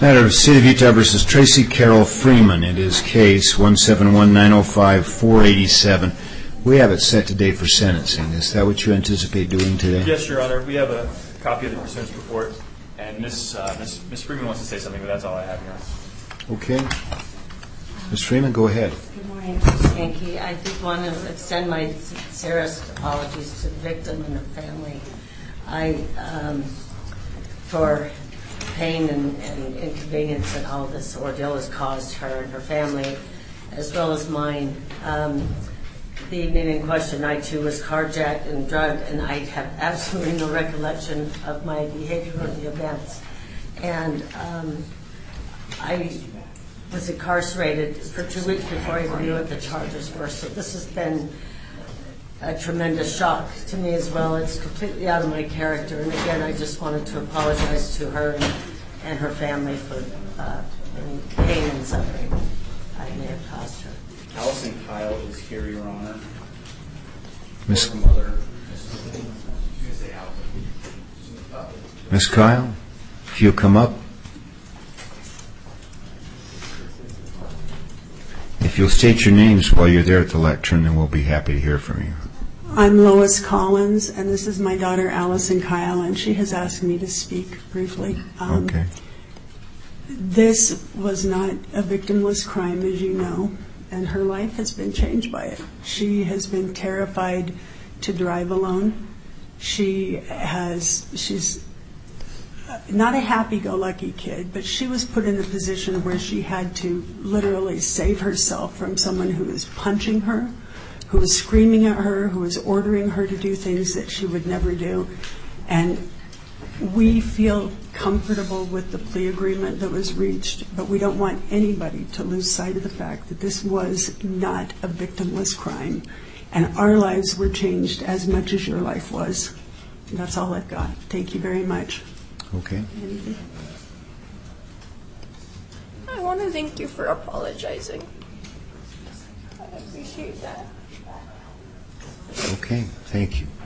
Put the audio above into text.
Matter of City of Utah versus Tracy Carol Freeman. It is case 171-905-487. We have it set today for sentencing. Is that what you anticipate doing today? Yes, Your Honor. We have a copy of the pursuance report, and Ms. Freeman wants to say something, but that's all I have, Your Honor. Okay. Ms. Freeman, go ahead. Good morning, Mr. Yankee. I just want to extend my sincerest apologies to the victim and her family. For pain and inconvenience that all this ordeal has caused her and her family, as well as mine. The evening in question, I too was carjacked and drugged, and I have absolutely no recollection of my behavior or the events. And I was incarcerated for 2 weeks before I even knew what the charges were. So this has been a tremendous shock to me as well. It's completely out of my character. And again, I just wanted to apologize to her and her family for any pain and suffering I may have caused her. Allison Kyle is here, Your Honor. Miss Kyle, if you'll come up. If you'll state your names while you're there at the lectern, then we'll be happy to hear from you. I'm Lois Collins, and this is my daughter, Allison Kyle, and she has asked me to speak briefly. Okay. This was not a victimless crime, as you know, and her life has been changed by it. She has been terrified to drive alone. She's not a happy-go-lucky kid, but she was put in a position where she had to literally save herself from someone who was punching her, who was screaming at her, who was ordering her to do things that she would never do. And we feel comfortable with the plea agreement that was reached, but we don't want anybody to lose sight of the fact that this was not a victimless crime. And our lives were changed as much as your life was. And that's all I've got. Thank you very much. Okay. I want to thank you for apologizing. I appreciate that. Okay. Thank you.